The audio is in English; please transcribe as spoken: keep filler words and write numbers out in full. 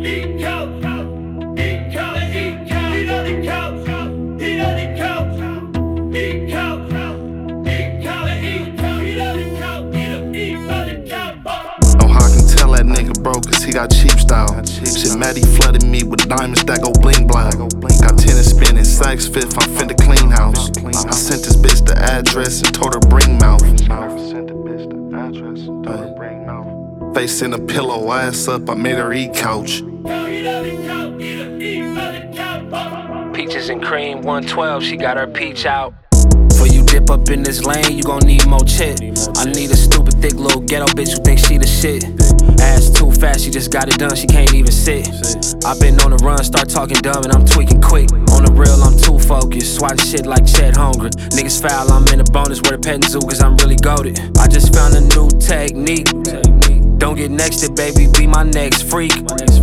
Eat coke, eat coke, eat coke, eat on the coke, eat on the coke, eat coke, eat coke, eat coke, eat on the coke, eat on the coke. Oh, how I can tell that nigga broke, cause he got cheap style. Shit, Maddie flooded me with diamonds that go bling bling. Got tennis spinning, Saks Fifth, I'm finna clean house. I sent this bitch the address and told her bring mouth. Face in a pillow, ass up, I made her eat couch. Peaches and cream, one twelve, she got her peach out. Before you dip up in this lane, you gon' need more chip. I need a stupid, thick little ghetto bitch who thinks she the shit. Ass too fast, she just got it done, she can't even sit. I been on the run, start talking dumb and I'm tweaking quick. On the real, I'm too focused, swatting shit like Chet Holmgren. Niggas foul, I'm in a bonus where the petting zoo, cause I'm really goated. I just found a new technique. Don't get next to baby, be my next freak.